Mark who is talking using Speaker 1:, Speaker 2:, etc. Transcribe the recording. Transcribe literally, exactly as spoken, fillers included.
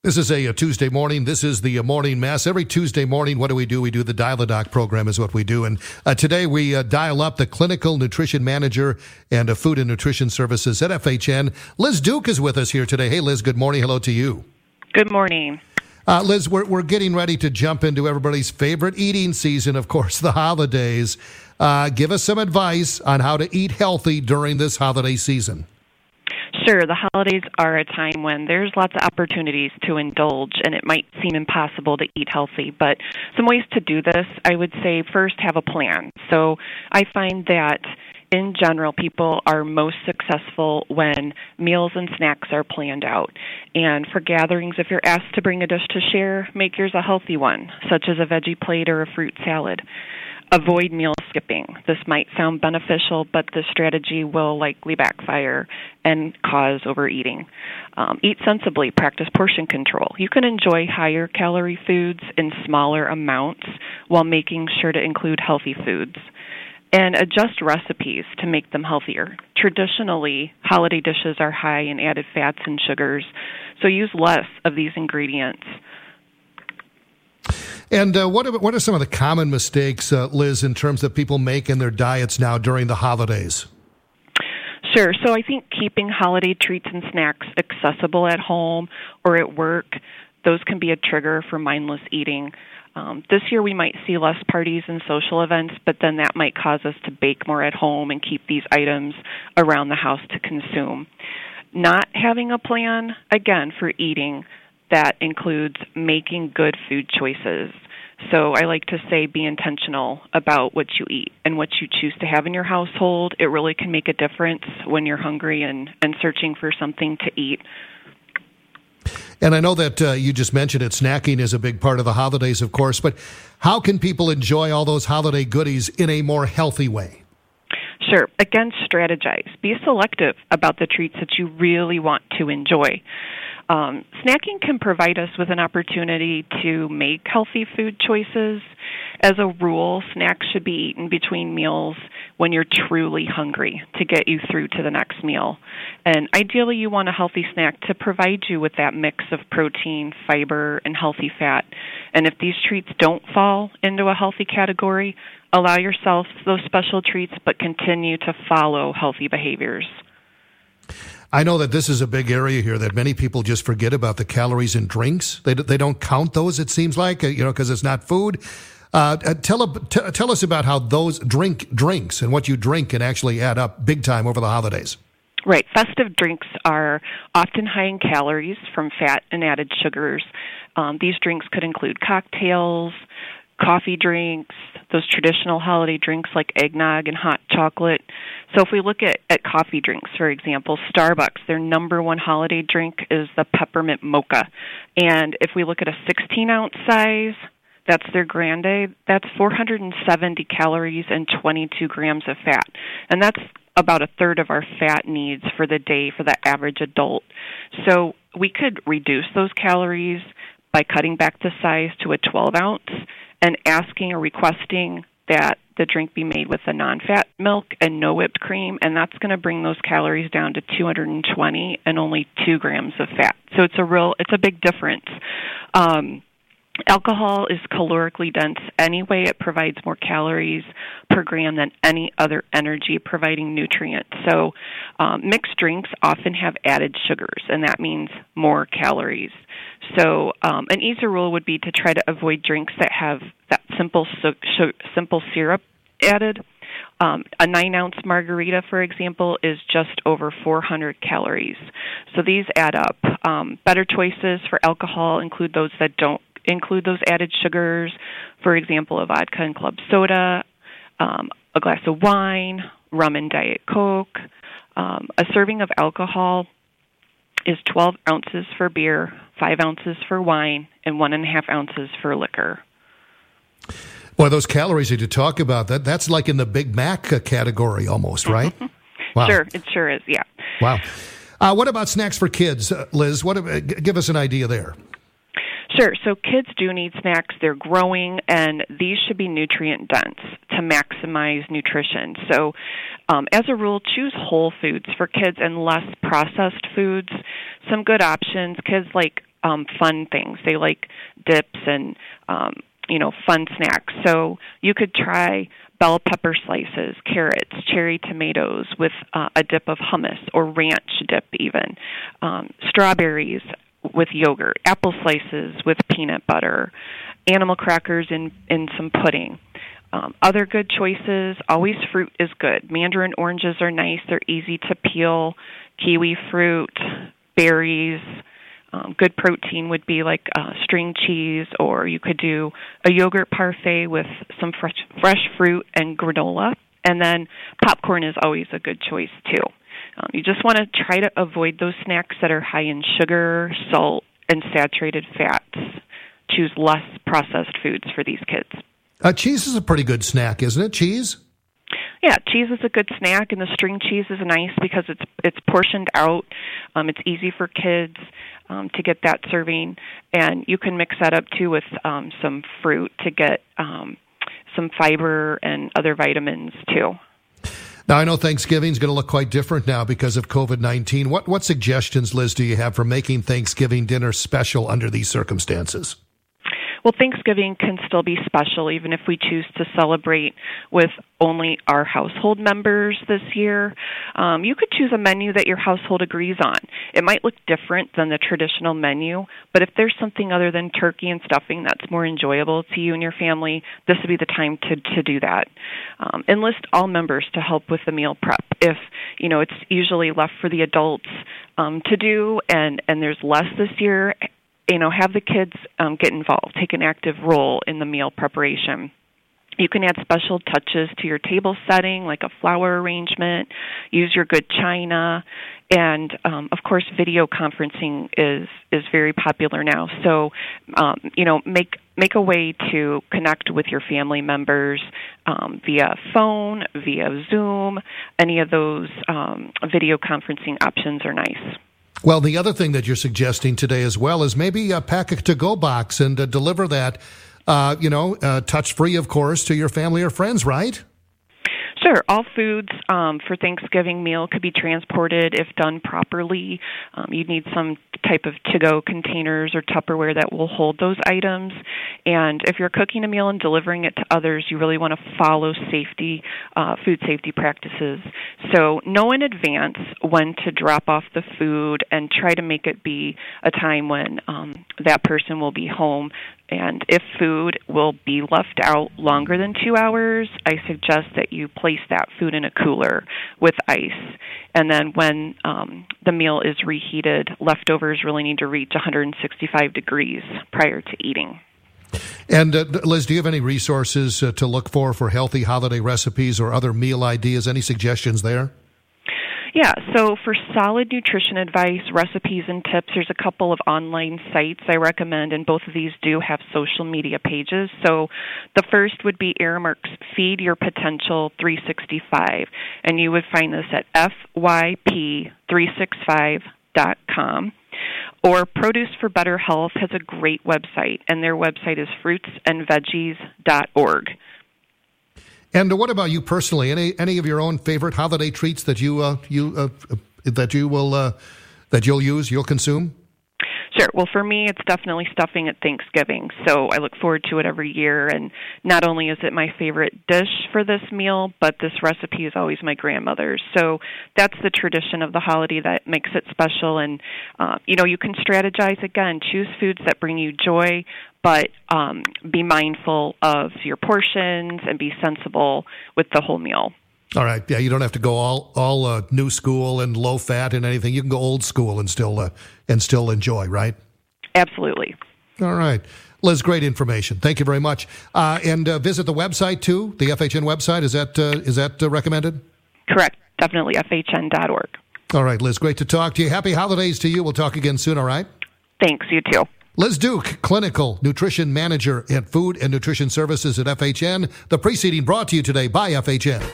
Speaker 1: This is a, a Tuesday morning. This is the uh, morning mess. Every Tuesday morning, what do we do? We do the Dial a Doc program is what we do. And uh, today we uh, dial up the clinical nutrition manager and uh, food and nutrition services at F H N. Liz Duke is with us here today. Hey, Liz, good morning. Hello to you.
Speaker 2: Good morning.
Speaker 1: Uh, Liz, we're, we're getting ready to jump into everybody's favorite eating season, of course, the holidays. Uh, give us some advice on how to eat healthy during this holiday season.
Speaker 2: Sure, the holidays are a time when there's lots of opportunities to indulge, and it might seem impossible to eat healthy. But some ways to do this, I would say first have a plan. So I find that in general, people are most successful when meals and snacks are planned out. And for gatherings, if you're asked to bring a dish to share, make yours a healthy one, such as a veggie plate or a fruit salad. Avoid meal skipping. This might sound beneficial, but the strategy will likely backfire and cause overeating. Um, eat sensibly. Practice portion control. You can enjoy higher calorie foods in smaller amounts while making sure to include healthy foods. And adjust recipes to make them healthier. Traditionally, holiday dishes are high in added fats and sugars, so use less of these ingredients.
Speaker 1: And uh, what, are, what are some of the common mistakes, uh, Liz, in terms of people make in their diets now during the holidays?
Speaker 2: Sure. So I think keeping holiday treats and snacks accessible at home or at work, those can be a trigger for mindless eating. Um, this year we might see less parties and social events, but then that might cause us to bake more at home and keep these items around the house to consume. Not having a plan, again, for eating, that includes making good food choices. So I like to say be intentional about what you eat and what you choose to have in your household. It really can make a difference when you're hungry and, and searching for something to eat.
Speaker 1: And I know that uh, you just mentioned it, snacking is a big part of the holidays, of course, but how can people enjoy all those holiday goodies in a more healthy way?
Speaker 2: Sure. Again, strategize. Be selective about the treats that you really want to enjoy. Um, snacking can provide us with an opportunity to make healthy food choices. As a rule, snacks should be eaten between meals when you're truly hungry to get you through to the next meal. And ideally, you want a healthy snack to provide you with that mix of protein, fiber, and healthy fat. And if these treats don't fall into a healthy category, allow yourself those special treats, but continue to follow healthy behaviors.
Speaker 1: I know that this is a big area here that many people just forget about the calories in drinks. They they don't count those, it seems like, you know, because it's not food. Uh, tell t- tell us about how those drink drinks and what you drink can actually add up big time over the holidays.
Speaker 2: Right. Festive drinks are often high in calories from fat and added sugars. Um, these drinks could include cocktails, coffee drinks, those traditional holiday drinks like eggnog and hot chocolate. So if we look at, at coffee drinks, for example, Starbucks, their number one holiday drink is the peppermint mocha. And if we look at a sixteen-ounce size, that's their grande, that's four hundred seventy calories and twenty-two grams of fat. And that's about a third of our fat needs for the day for the average adult. So we could reduce those calories by cutting back the size to a twelve-ounce and asking or requesting that the drink be made with a non-fat milk and no whipped cream, and that's going to bring those calories down to two hundred twenty and only two grams of fat. So it's a real, it's a big difference. Um, Alcohol is calorically dense anyway. It provides more calories per gram than any other energy-providing nutrient. So um, mixed drinks often have added sugars, and that means more calories. So um, an easy rule would be to try to avoid drinks that have that simple su- su- simple syrup added. Um, a nine-ounce margarita, for example, is just over four hundred calories. So these add up. Um, better choices for alcohol include those that don't include those added sugars, for example, a vodka and club soda, um, a glass of wine, rum and Diet Coke. Um, a serving of alcohol is twelve ounces for beer, five ounces for wine, and one and a half ounces for liquor.
Speaker 1: Boy, those calories that you talk about, that that's like in the Big Mac category almost, right? Wow.
Speaker 2: Sure, it sure is, yeah.
Speaker 1: Wow. Uh, what about snacks for kids, uh, Liz? What? Uh, give us an idea there.
Speaker 2: Sure. So kids do need snacks. They're growing, and these should be nutrient dense to maximize nutrition. So um, as a rule, choose whole foods for kids and less processed foods. Some good options, kids like um, fun things. They like dips and, um, you know, fun snacks. So you could try bell pepper slices, carrots, cherry tomatoes with uh, a dip of hummus or ranch dip even, um, strawberries with yogurt, apple slices with peanut butter, animal crackers in, in some pudding. Um, other good choices, always fruit is good. Mandarin oranges are nice. They're easy to peel. Kiwi fruit, berries. Um, good protein would be like uh, string cheese, or you could do a yogurt parfait with some fresh, fresh fruit and granola. And then popcorn is always a good choice, too. Um, you just want to try to avoid those snacks that are high in sugar, salt, and saturated fats. Choose less processed foods for these kids.
Speaker 1: Uh, cheese is a pretty good snack, isn't it? Cheese?
Speaker 2: Yeah, cheese is a good snack, and the string cheese is nice because it's it's portioned out. Um, it's easy for kids um, to get that serving, and you can mix that up too with um, some fruit to get um, some fiber and other vitamins too.
Speaker 1: Now, I know Thanksgiving's going to look quite different now because of COVID nineteen. What what suggestions, Liz, do you have for making Thanksgiving dinner special under these circumstances?
Speaker 2: Well, Thanksgiving can still be special even if we choose to celebrate with only our household members this year. Um, you could choose a menu that your household agrees on. It might look different than the traditional menu, but if there's something other than turkey and stuffing that's more enjoyable to you and your family, this would be the time to, to do that. Um, enlist all members to help with the meal prep. If, you know, it's usually left for the adults um, to do and, and there's less this year, you know, have the kids um, get involved, take an active role in the meal preparation. You can add special touches to your table setting, like a flower arrangement, use your good china, and, um, of course, video conferencing is, is very popular now. So, um, you know, make make a way to connect with your family members um, via phone, via Zoom. Any of those um, video conferencing options are nice.
Speaker 1: Well, the other thing that you're suggesting today as well is maybe uh, pack a to-go box and uh, deliver that, uh, you know, uh, touch-free, of course, to your family or friends, right?
Speaker 2: Sure. All foods um, for Thanksgiving meal could be transported if done properly. Um, you'd need some type of to-go containers or Tupperware that will hold those items. And if you're cooking a meal and delivering it to others, you really want to follow safety, uh, food safety practices. So know in advance when to drop off the food and try to make it be a time when um, that person will be home. And if food will be left out longer than two hours, I suggest that you place that food in a cooler with ice. And then when um, the meal is reheated, leftovers really need to reach one hundred sixty-five degrees prior to eating.
Speaker 1: And uh, Liz, do you have any resources uh, to look for for healthy holiday recipes or other meal ideas? Any suggestions there?
Speaker 2: Yeah, so for solid nutrition advice, recipes, and tips, there's a couple of online sites I recommend, and both of these do have social media pages. So the first would be Aramark's Feed Your Potential three sixty-five, and you would find this at F Y P three sixty-five dot com. Or Produce for Better Health has a great website, and their website is fruits and veggies dot org.
Speaker 1: And what about you personally? Any any of your own favorite holiday treats that you uh, you uh, that you will uh, that you'll use, you'll consume?
Speaker 2: Sure. Well, for me, it's definitely stuffing at Thanksgiving. So I look forward to it every year. And not only is it my favorite dish for this meal, but this recipe is always my grandmother's. So that's the tradition of the holiday that makes it special. And, uh, you know, you can strategize again, choose foods that bring you joy, but um, be mindful of your portions and be sensible with the whole meal.
Speaker 1: All right. Yeah, you don't have to go all all uh, new school and low fat and anything. You can go old school and still uh, and still enjoy, right?
Speaker 2: Absolutely.
Speaker 1: All right. Liz, great information. Thank you very much. Uh, and uh, visit the website too, the F H N website. Is that uh, is that uh, recommended?
Speaker 2: Correct. Definitely F H N dot org.
Speaker 1: All right, Liz, great to talk to you. Happy holidays to you. We'll talk again soon, all right?
Speaker 2: Thanks. You too.
Speaker 1: Liz Duke, Clinical Nutrition Manager at Food and Nutrition Services at F H N. The preceding brought to you today by F H N.